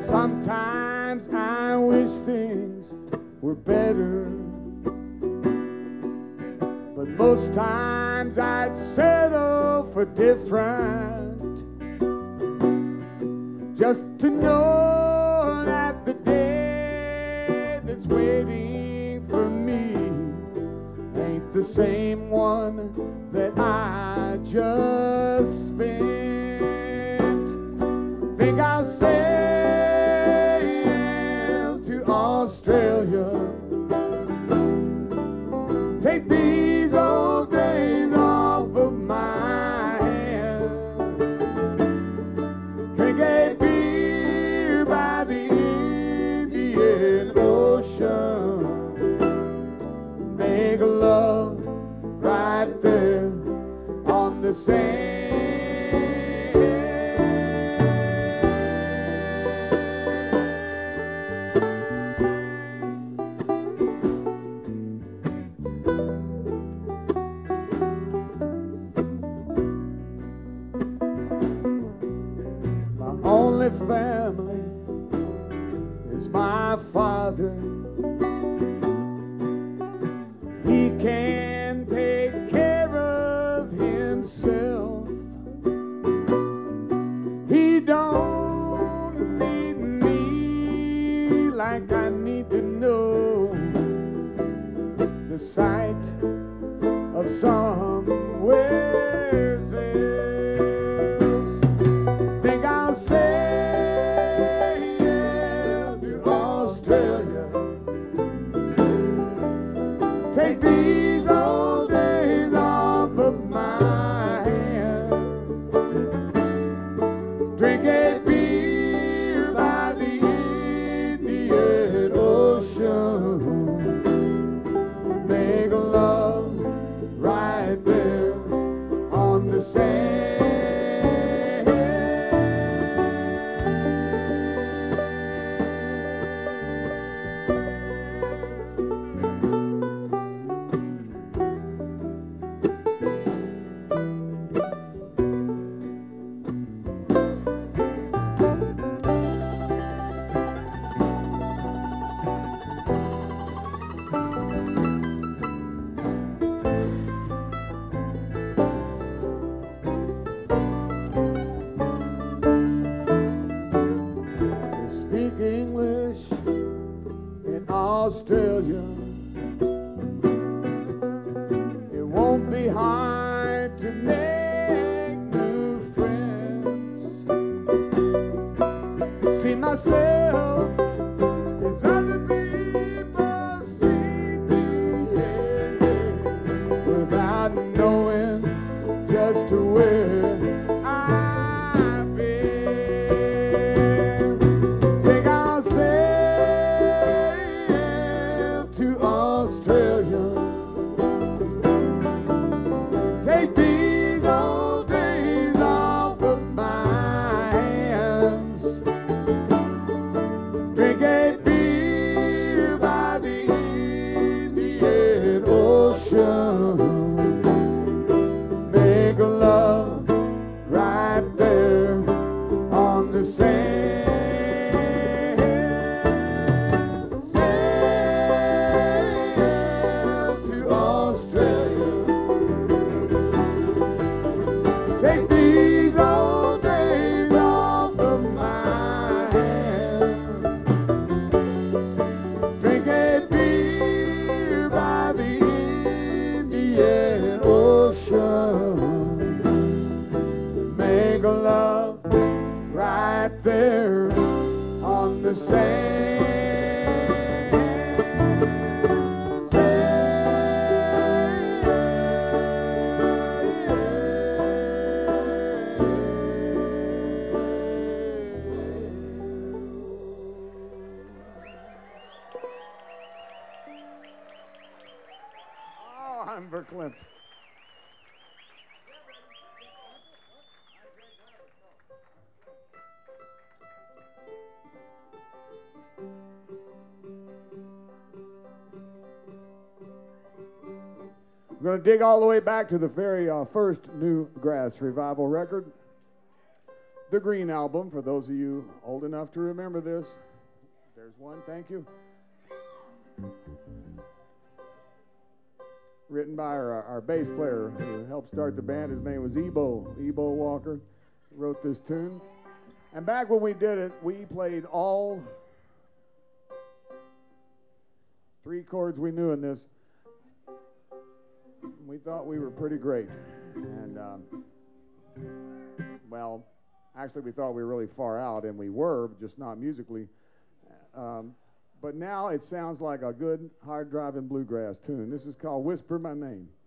Sometimes I wish things were better, but most times I'd settle for different, just to know that the day that's waiting for me ain't the same one that I just spent. Think I'll sail to Australia, take these old days off of my hands, drink a beer by the Indian Ocean, make love right there on the sand. My only family is my father. He can take care of himself. He don't need me like I need to know the sight of somewhere else. Think I'll sail to Australia, take these old days off of my hands, drink a beer by the Indian Ocean, make love right there on the sand. Speak English in Australia. It won't be hard to make new friends. See myself as other people see me, without knowing just where I've been. Think I'll sail to Australia, take these old days off of my hands, drink a beer by the Indian Ocean, make love right there on the sand. Sail to Australia, take these old days off of my hands, drink a beer by the Indian Ocean, make love right there on the sand. Oh, I'm verklempt. We're going to dig all the way back to the very first New Grass Revival record. the Green Album, for those of you old enough to remember this. There's one, thank you. Written by our bass player who helped start the band. His name was Ebo Walker. Wrote this tune. And back when we did it, we played all 3 chords we knew in this. We thought we were pretty great. And, well, actually we thought we were really far out, and we were, just not musically. But now it sounds like a good, hard-driving bluegrass tune. This is called Whisper My Name.